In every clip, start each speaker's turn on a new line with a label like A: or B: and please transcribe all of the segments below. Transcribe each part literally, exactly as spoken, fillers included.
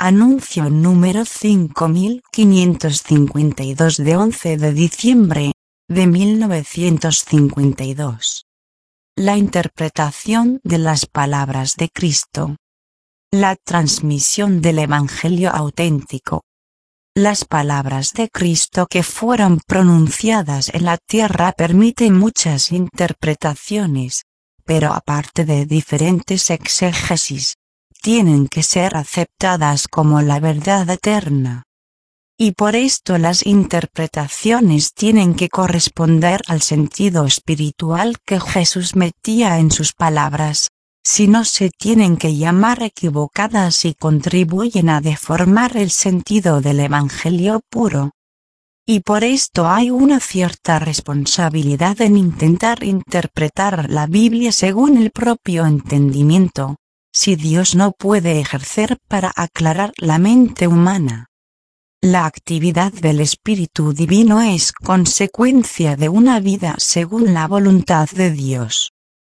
A: Anuncio número cinco mil quinientos cincuenta y dos de once de diciembre de mil novecientos cincuenta y dos. La interpretación de las palabras de Cristo. La transmisión del Evangelio auténtico. Las palabras de Cristo que fueron pronunciadas en la tierra permiten muchas interpretaciones, pero aparte de diferentes exégesis, tienen que ser aceptadas como la verdad eterna. Y por esto las interpretaciones tienen que corresponder al sentido espiritual que Jesús metía en sus palabras, si no se tienen que llamar equivocadas y contribuyen a deformar el sentido del Evangelio puro. Y por esto hay una cierta responsabilidad en intentar interpretar la Biblia según el propio entendimiento, si Dios no puede ejercer para aclarar la mente humana. La actividad del Espíritu Divino es consecuencia de una vida según la voluntad de Dios.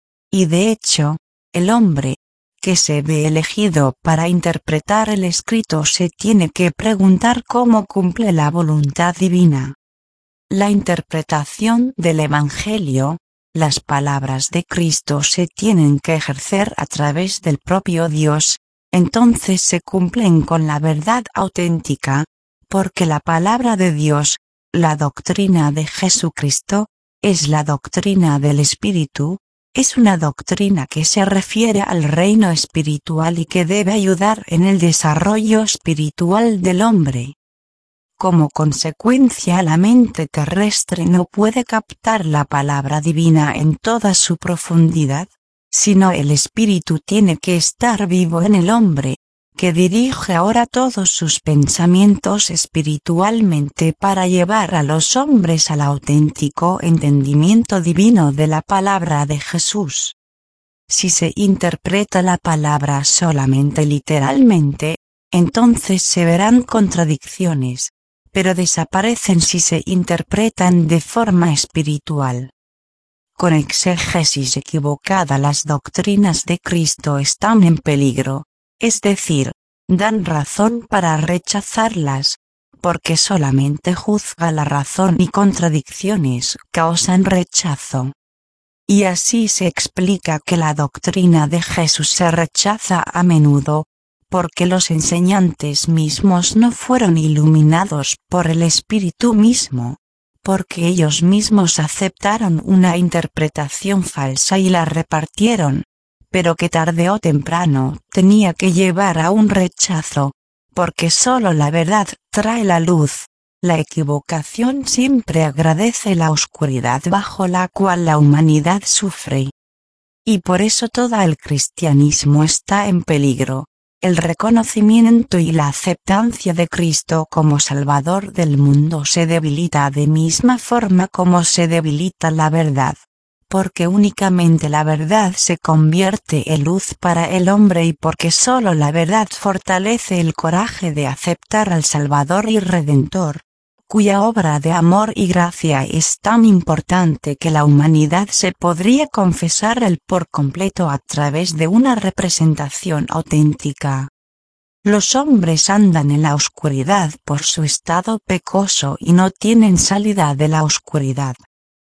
A: Y de hecho, el hombre, que se ve elegido para interpretar el escrito se tiene que preguntar cómo cumple la voluntad divina. La interpretación del Evangelio, las palabras de Cristo se tienen que ejercer a través del propio Dios, entonces se cumplen con la verdad auténtica, porque la palabra de Dios, la doctrina de Jesucristo, es la doctrina del Espíritu, es una doctrina que se refiere al reino espiritual y que debe ayudar en el desarrollo espiritual del hombre. Como consecuencia, la mente terrestre no puede captar la palabra divina en toda su profundidad, sino el Espíritu tiene que estar vivo en el hombre, que dirige ahora todos sus pensamientos espiritualmente para llevar a los hombres al auténtico entendimiento divino de la palabra de Jesús. Si se interpreta la palabra solamente literalmente, entonces se verán contradicciones, pero desaparecen si se interpretan de forma espiritual. Con exégesis equivocada las doctrinas de Cristo están en peligro. Es decir, dan razón para rechazarlas, porque solamente juzga la razón y contradicciones causan rechazo. Y así se explica que la doctrina de Jesús se rechaza a menudo, porque los enseñantes mismos no fueron iluminados por el Espíritu mismo, porque ellos mismos aceptaron una interpretación falsa y la repartieron, pero que tarde o temprano tenía que llevar a un rechazo, porque solo la verdad trae la luz, la equivocación siempre agradece la oscuridad bajo la cual la humanidad sufre. Y por eso todo el cristianismo está en peligro, el reconocimiento y la aceptancia de Cristo como Salvador del mundo se debilita de misma forma como se debilita la verdad. Porque únicamente la verdad se convierte en luz para el hombre y porque solo la verdad fortalece el coraje de aceptar al Salvador y Redentor, cuya obra de amor y gracia es tan importante que la humanidad se podría confesar él por completo a través de una representación auténtica. Los hombres andan en la oscuridad por su estado pecoso y no tienen salida de la oscuridad.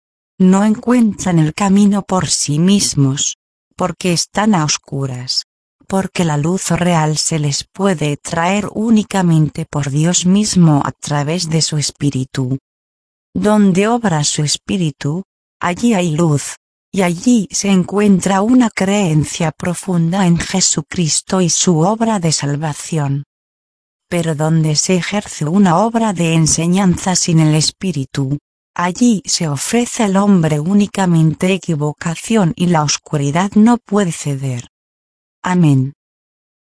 A: No encuentran el camino por sí mismos, porque están a oscuras, porque la luz real se les puede traer únicamente por Dios mismo a través de su Espíritu. Donde obra su Espíritu, allí hay luz, y allí se encuentra una creencia profunda en Jesucristo y su obra de salvación. Pero donde se ejerce una obra de enseñanza sin el Espíritu, allí se ofrece al hombre únicamente equivocación y la oscuridad no puede ceder. Amén.